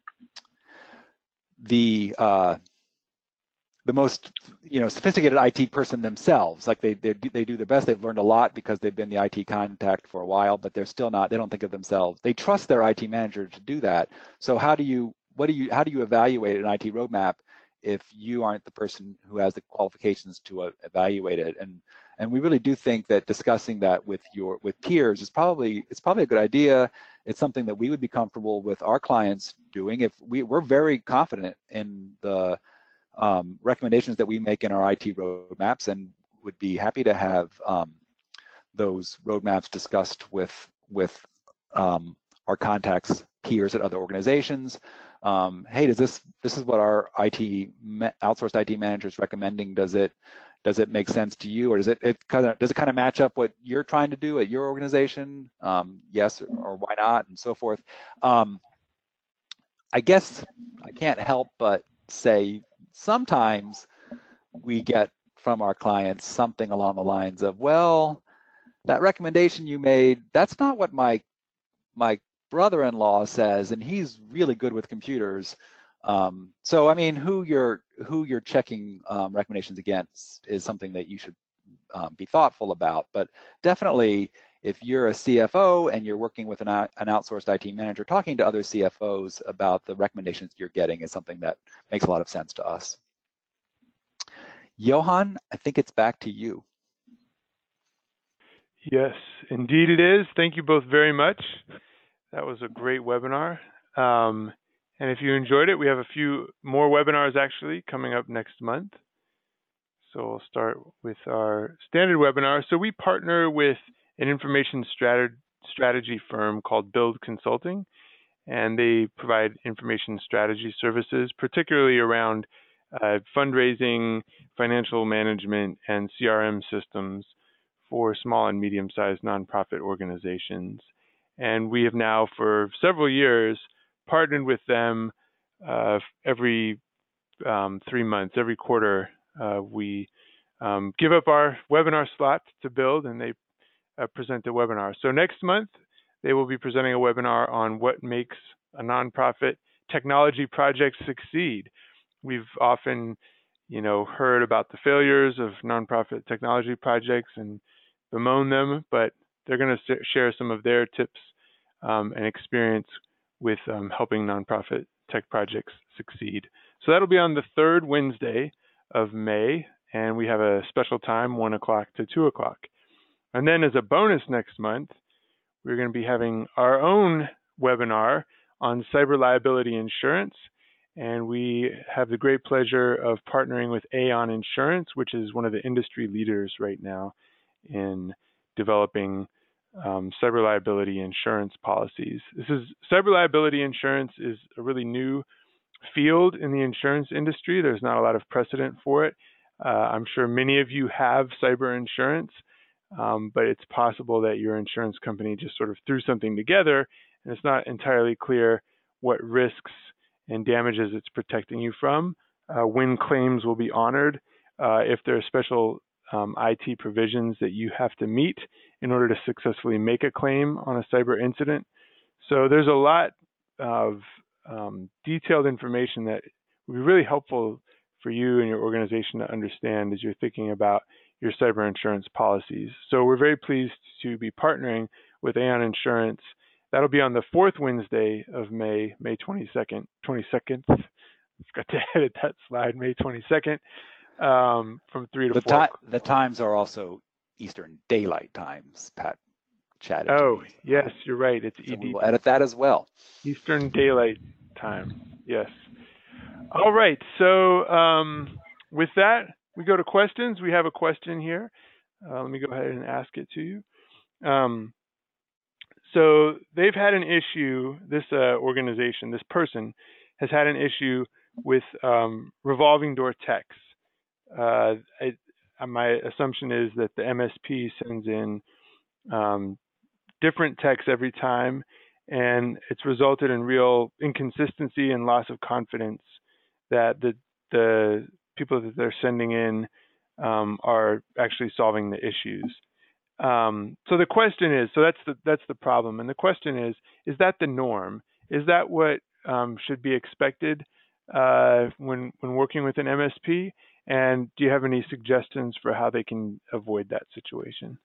the uh, the most you know sophisticated I T person themselves. Like they, they they do their best. They've learned a lot because they've been the I T contact for a while, but they're still not. They don't think of themselves. They trust their I T manager to do that. So how do you what do you how do you evaluate an I T roadmap if you aren't the person who has the qualifications to uh, evaluate it? And and we really do think that discussing that with your with peers is probably it's probably a good idea. It's something that we would be comfortable with our clients doing. If we we're very confident in the Um, recommendations that we make in our I T roadmaps, and would be happy to have um, those roadmaps discussed with with um, our contacts, peers at other organizations. Um, hey, does this this is what our I T outsourced I T manager is recommending? Does it does it make sense to you, or does it it kind of does it kind of match up what you're trying to do at your organization? Um, yes, or, or why not, and so forth. Um, I guess I can't help but say, sometimes we get from our clients something along the lines of, well, that recommendation you made, that's not what my my brother-in-law says, and he's really good with computers. Um, so I mean, who you're who you're checking um, recommendations against is something that you should um, be thoughtful about. But definitely, if you're a C F O and you're working with an, an outsourced I T manager, talking to other C F Os about the recommendations you're getting is something that makes a lot of sense to us. Johan, I think it's back to you. Yes, indeed it is. Thank you both very much. That was a great webinar. Um, and if you enjoyed it, we have a few more webinars actually coming up next month. So we'll start with our standard webinar. So we partner with an information strat strategy firm called Build Consulting, and they provide information strategy services, particularly around uh, fundraising, financial management, and C R M systems for small and medium-sized nonprofit organizations. And we have now, for several years, partnered with them uh, every um, three months, every quarter. Uh, we um, give up our webinar slot to Build, and they uh, present a webinar. So next month, they will be presenting a webinar on what makes a nonprofit technology project succeed. We've often you know, heard about the failures of nonprofit technology projects and bemoan them, but they're going to share some of their tips um, and experience with um, helping nonprofit tech projects succeed. So that'll be on the third Wednesday of May, and we have a special time, one o'clock to two o'clock. And then as a bonus next month, we're going to be having our own webinar on cyber liability insurance. And we have the great pleasure of partnering with Aon Insurance, which is one of the industry leaders right now in developing um, cyber liability insurance policies. This is cyber liability insurance is a really new field in the insurance industry. There's not a lot of precedent for it. Uh, I'm sure many of you have cyber insurance, um, but it's possible that your insurance company just sort of threw something together, and it's not entirely clear what risks and damages it's protecting you from, uh, when claims will be honored, uh, if there are special um, I T provisions that you have to meet in order to successfully make a claim on a cyber incident. So there's a lot of um, detailed information that would be really helpful for you and your organization to understand as you're thinking about your cyber insurance policies. So we're very pleased to be partnering with Aon Insurance. That'll be on the fourth Wednesday of May, May twenty-second. twenty-second. I forgot to edit that slide, May twenty-second, um, from three to the four. Ti- the times are also Eastern Daylight Times, Pat chatted. Oh, yes, you're right. It's so E D. We'll edit that as well. Eastern Daylight Time, yes. All right, so um, with that, we go to questions. We have a question here. Uh, let me go ahead and ask it to you. Um, So they've had an issue, this uh, organization, this person has had an issue with um, revolving door techs. Uh, I, my assumption is that the M S P sends in um, different techs every time, and it's resulted in real inconsistency and loss of confidence that the, the people that they're sending in um, are actually solving the issues. Um, so the question is, so that's the that's the problem, and the question is, is that the norm? Is that what um, should be expected uh, when when working with an M S P? And do you have any suggestions for how they can avoid that situation?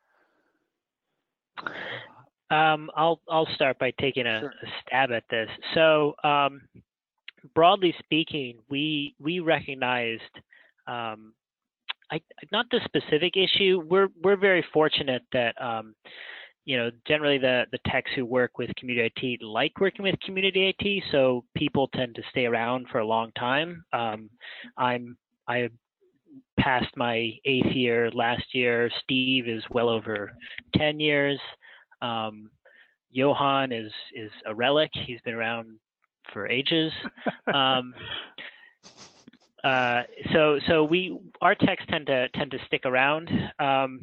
Um, I'll I'll start by taking a, Sure. a stab at this. So um, broadly speaking, we we recognized. Um, I, not the specific issue. We're we're very fortunate that um, you know generally the the techs who work with community I T like working with community I T, so people tend to stay around for a long time. Um, I'm I passed my eighth year last year. Steve is well over ten years. Um, Johan is is a relic. He's been around for ages. Um, Uh, so, so we our techs tend to tend to stick around, um,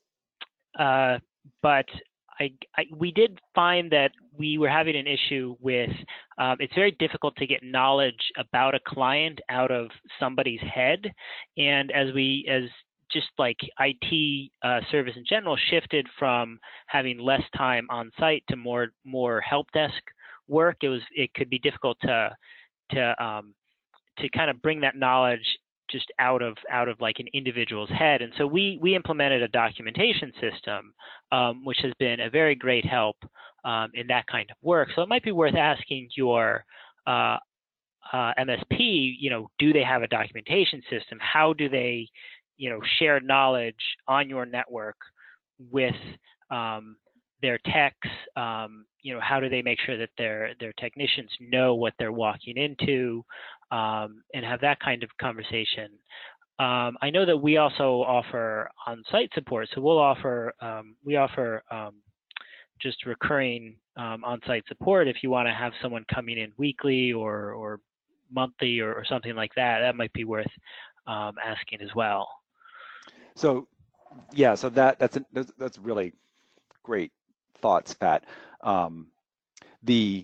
uh, but I, I we did find that we were having an issue with. Um, it's very difficult to get knowledge about a client out of somebody's head, and as we as just like I T uh, service in general shifted from having less time on site to more more help desk work, it was it could be difficult to to um, to kind of bring that knowledge just out of out of like an individual's head. And so we we implemented a documentation system, um, which has been a very great help um, in that kind of work. So it might be worth asking your uh, uh, M S P, you know, do they have a documentation system? How do they, you know, share knowledge on your network with um, their techs? Um, you know, how do they make sure that their their technicians know what they're walking into? Um, and have that kind of conversation. Um, I know that we also offer on-site support, so we'll offer um, we offer um, just recurring um, on-site support if you want to have someone coming in weekly or or monthly or, or something like that. That might be worth um, asking as well. So, yeah, so that that's a, that's, that's really great thoughts, Pat. Um, the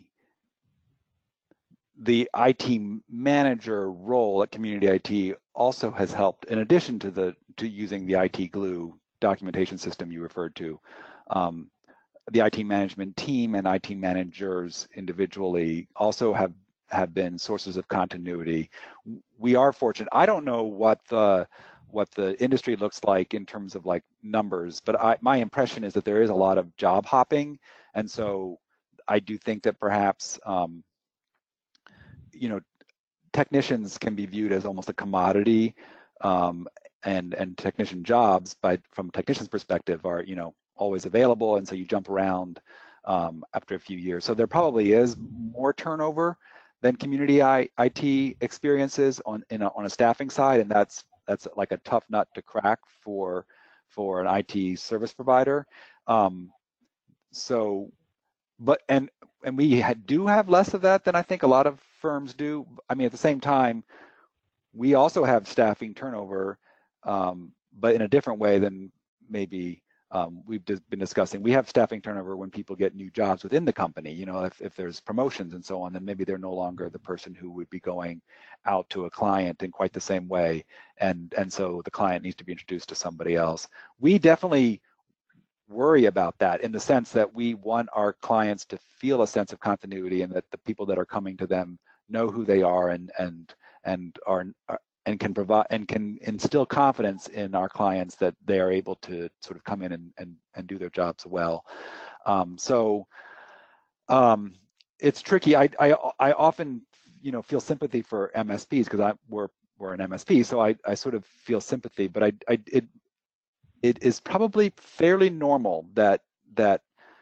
The I T manager role at Community I T also has helped, in addition to the to using the I T Glue documentation system you referred to. Um, the I T management team and I T managers individually also have have been sources of continuity. We are fortunate. I don't know what the what the industry looks like in terms of like numbers, but I, my impression is that there is a lot of job hopping, and so I do think that perhaps um, you know, technicians can be viewed as almost a commodity, um, and and technician jobs, by from a technician's perspective, are you know always available, and so you jump around um, after a few years. So there probably is more turnover than community I, IT experiences on in a, on a staffing side, and that's that's like a tough nut to crack for for an I T service provider. Um, so, but and and we do have less of that than I think a lot of firms do. I mean, at the same time, we also have staffing turnover, um, but in a different way than maybe um, we've just been discussing. We have staffing turnover when people get new jobs within the company. You know, if, if there's promotions and so on, then maybe they're no longer the person who would be going out to a client in quite the same way. And, and so the client needs to be introduced to somebody else. We definitely worry about that in the sense that we want our clients to feel a sense of continuity, and that the people that are coming to them know who they are, and and and are and can provide and can instill confidence in our clients that they are able to sort of come in and and, and do their jobs well. Um, so um, it's tricky. I, I I often you know feel sympathy for M S Ps, because I we're we're an M S P, so I I sort of feel sympathy, but I I it it is probably fairly normal that that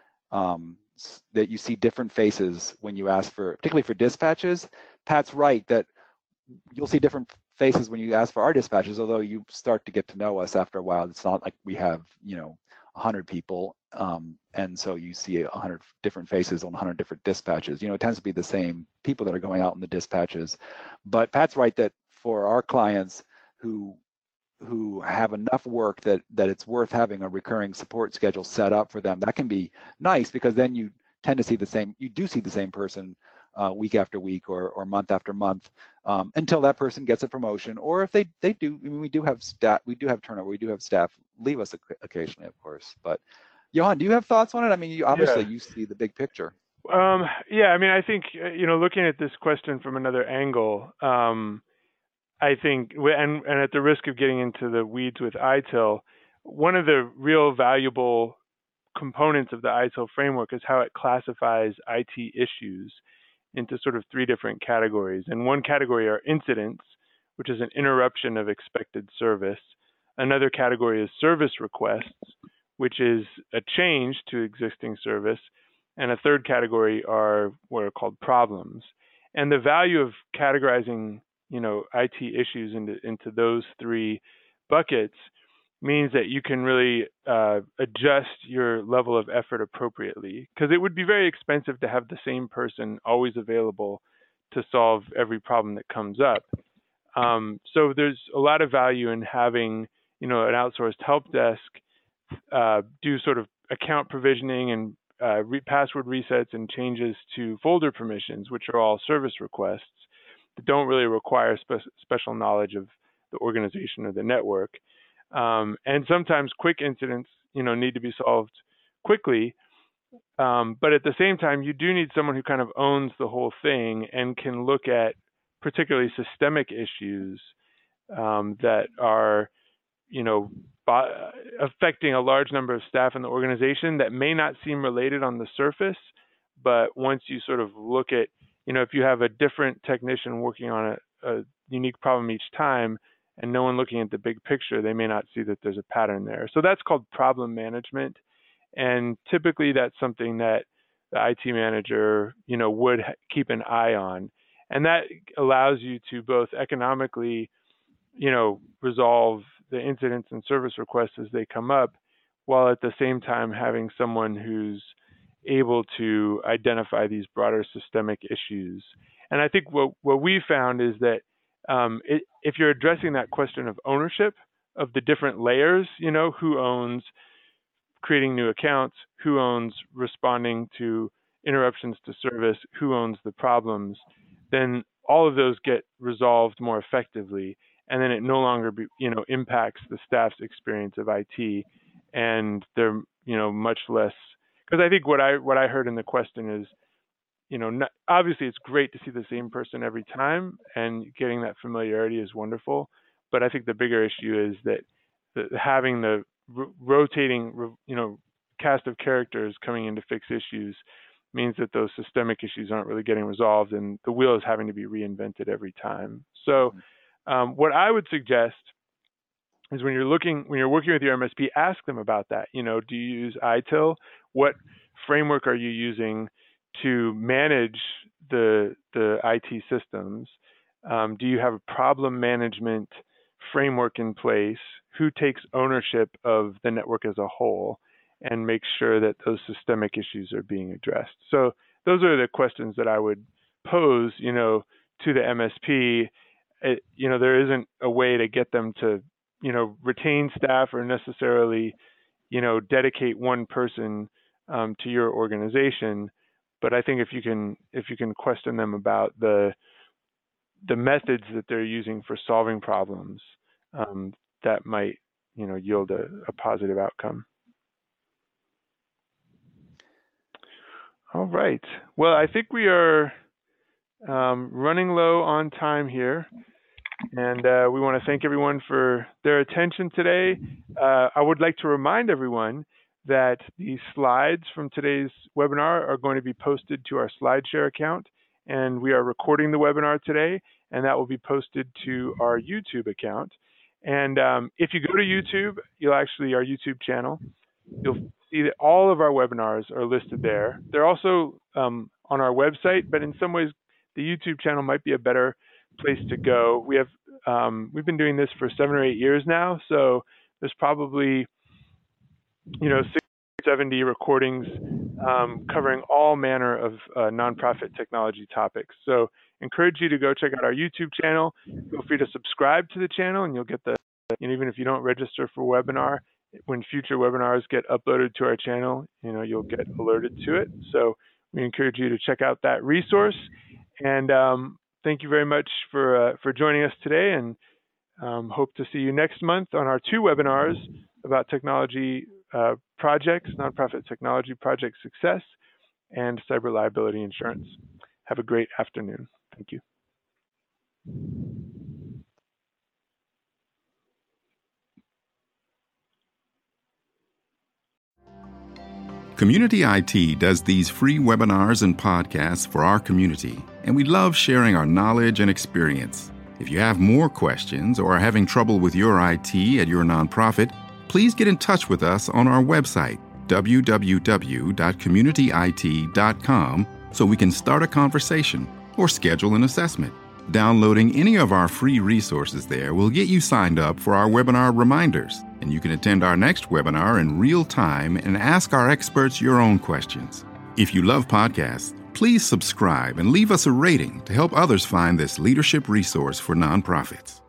um, that you see different faces when you ask for, particularly for dispatches. Pat's right that you'll see different faces when you ask for our dispatches, although you start to get to know us after a while. It's not like we have, you know, one hundred people, um, and so you see one hundred different faces on one hundred different dispatches. You know, it tends to be the same people that are going out in the dispatches. But Pat's right that for our clients who who have enough work that that it's worth having a recurring support schedule set up for them, that can be nice, because then you tend to see the same, you do see the same person uh, week after week, or or month after month, um, until that person gets a promotion, or if they they do. I mean, we do have staff, we do have turnover, we do have staff leave us occasionally, of course. But Johan, do you have thoughts on it? I mean, you obviously yeah. you see the big picture. Um, yeah, I mean, I think you know, looking at this question from another angle. Um, I think, and, and at the risk of getting into the weeds with I T I L, one of the real valuable components of the I T I L framework is how it classifies I T issues into sort of three different categories. And one category are incidents, which is an interruption of expected service. Another category is service requests, which is a change to existing service. And a third category are what are called problems. And the value of categorizing you know, I T issues into, into those three buckets means that you can really uh, adjust your level of effort appropriately, because it would be very expensive to have the same person always available to solve every problem that comes up. Um, so there's a lot of value in having, you know, an outsourced help desk uh, do sort of account provisioning and uh, re- password resets and changes to folder permissions, which are all service requests that don't really require spe- special knowledge of the organization or the network. Um, and sometimes quick incidents, you know, need to be solved quickly. Um, but at the same time, you do need someone who kind of owns the whole thing and can look at particularly systemic issues um, that are, you know, by, affecting a large number of staff in the organization that may not seem related on the surface. But once you sort of look at, you know, if you have a different technician working on a, a unique problem each time and no one looking at the big picture, they may not see that there's a pattern there. So that's called problem management. And typically that's something that the I T manager, you know, would ha- keep an eye on. And that allows you to both economically, you know, resolve the incidents and service requests as they come up, while at the same time having someone who's able to identify these broader systemic issues. And I think what, what we found is that um, it, if you're addressing that question of ownership of the different layers, you know, who owns creating new accounts, who owns responding to interruptions to service, who owns the problems, then all of those get resolved more effectively. And then it no longer, be, you know, impacts the staff's experience of I T, and they're, you know, much less. Because I think what I what I heard in the question is, you know, not, obviously it's great to see the same person every time, and getting that familiarity is wonderful. But I think the bigger issue is that the, having the r- rotating, you know, cast of characters coming in to fix issues means that those systemic issues aren't really getting resolved, and the wheel is having to be reinvented every time. So um, what I would suggest is when you're looking, when you're working with your M S P, ask them about that. You know, do you use I T I L? What framework are you using to manage the the I T systems? Um, do you have a problem management framework in place? Who takes ownership of the network as a whole and makes sure that those systemic issues are being addressed? So those are the questions that I would pose, you know, to the M S P. It, you know, there isn't a way to get them to, you know, retain staff or necessarily, you know, dedicate one person um, to your organization. But I think if you can, if you can question them about the the methods that they're using for solving problems, um, that might, you know, yield a, a positive outcome. All right. Well, I think we are um, running low on time here. And uh, we want to thank everyone for their attention today. Uh, I would like to remind everyone that the slides from today's webinar are going to be posted to our SlideShare account. And we are recording the webinar today, and that will be posted to our YouTube account. And um, if you go to YouTube, you'll actually, our YouTube channel, you'll see that all of our webinars are listed there. They're also um, on our website, but in some ways, the YouTube channel might be a better place to go. We have um, we've been doing this for seven or eight years now, so there's probably, you know, sixty, seventy recordings um, covering all manner of uh, nonprofit technology topics. So encourage you to go check out our YouTube channel. Feel free to subscribe to the channel, and you'll get the, and even if you don't register for webinar, when future webinars get uploaded to our channel, you know, you'll get alerted to it. So we encourage you to check out that resource. And um, thank you very much for uh, for joining us today, and um, hope to see you next month on our two webinars about technology uh, projects, nonprofit technology project success, and cyber liability insurance. Have a great afternoon. Thank you. Community I T does these free webinars and podcasts for our community, and we love sharing our knowledge and experience. If you have more questions or are having trouble with your I T at your nonprofit, please get in touch with us on our website, w w w dot community I T dot com, so we can start a conversation or schedule an assessment. Downloading any of our free resources there will get you signed up for our webinar reminders, and you can attend our next webinar in real time and ask our experts your own questions. If you love podcasts, please subscribe and leave us a rating to help others find this leadership resource for nonprofits.